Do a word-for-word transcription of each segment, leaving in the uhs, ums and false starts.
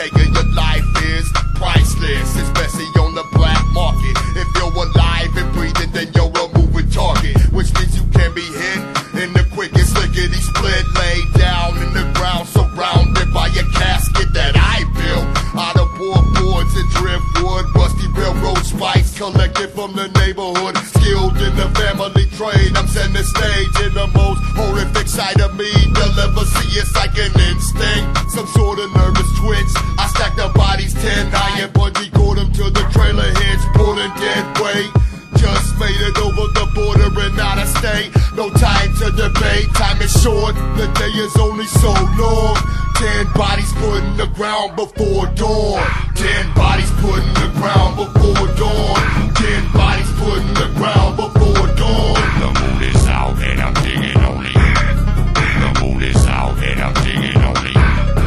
nigga, your life is priceless, especially on the black market. If you're alive and breathing, then you're a moving target, which means you can be hit in the quickest lickety split. Laid down in the ground, surrounded by a casket that I built out of boards and driftwood, rusty railroad spikes collected from the neighborhood. Skilled in the family trade, I'm setting the stage in the most horrific side of me. Deliver, see it's like an instinct, some sort of nervous twitch. I stack the bodies ten high and bungee cord them to the trailer hitch, pulling dead weight. Just made it over the border and out of state. No time to debate, time is short, the day is only so long. Ten bodies put in the ground before dawn. Ten bodies put in the ground before dawn. Ten bodies put in the ground before dawn. The moon is out and I'm digging on it. The moon is out and I'm digging on it.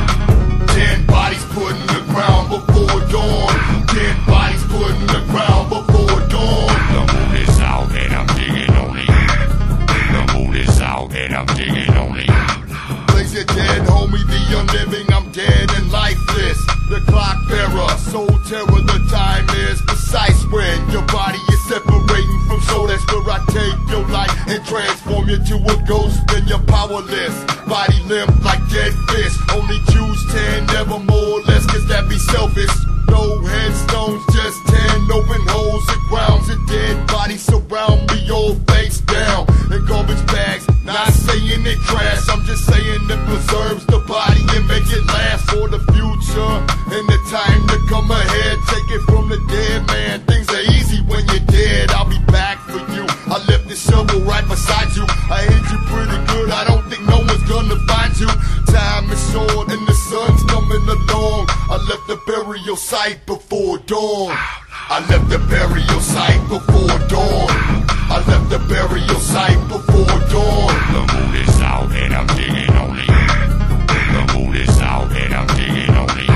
Ten bodies put in the ground before dawn. Ten bodies put in the ground before dawn. The moon is out and I'm digging on it. The moon is out and I'm digging on it. Place your dead, homie, the unliving, I'm dead and lifeless. The clock bearer, soul terror, the time is precise when your body is separating from soul. That's where I take your life and transform you to a ghost. Then you're powerless, body limp like dead fish. Only choose ten, never more or less, cause that be selfish. No headstones, just ten open holes and grounds and dead bodies surround me all face down. In garbage bags, not saying it trash, I'm just saying it preserves the body and make it last for the future and the time to come ahead. Take it from the dead man, things are easy when you're dead. I'll be back for you, I left the shovel right beside you. I hit you pretty good, I don't think no one's gonna find you. Time is short and the sun's coming along. I left the burial site before dawn. I left the burial site before dawn. I left the burial site before dawn. The moon is out and I'm digging on it. The moon is out and I'm digging on it.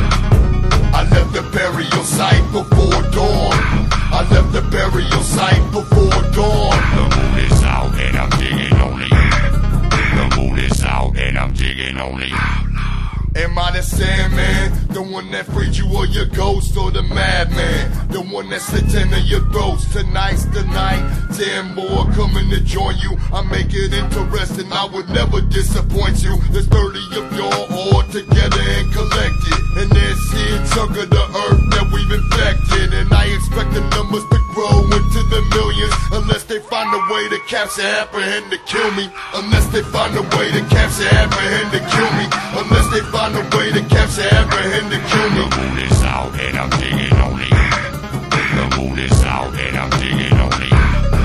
I left the burial site before dawn. I left the burial site before dawn. The moon is out and I'm digging on it. The moon is out and I'm digging on it. Am I the Sandman, the one that freed you or your ghost, or the madman, the one that sits into your throats? Tonight's the night, ten more coming to join you. I make it interesting, I would never disappoint you. There's thirty of y'all all together and collected in this here chunk of the earth that we've infected. And I expect the numbers to grow into the millions, unless they find a way to capture, apprehend, to kill me. Unless they find a way to capture, apprehend, to kill me. Unless they find Find a way to capture, apprehend, to kill me. The moon is out and I'm digging on it. The moon is out and I'm digging on it.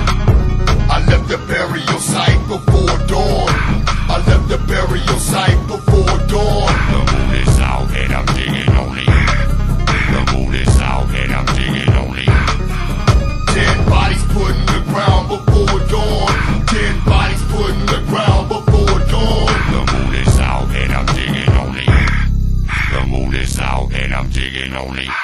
I left the burial site before dawn. I left the burial site before dawn. The moon is out and I'm digging on it. The moon is out and I'm digging on it. Ten bodies put in the ground before dawn. Ten bodies put in the ground before dawn. The moon is out and I'm digging on it. The moon is out and I'm digging on it.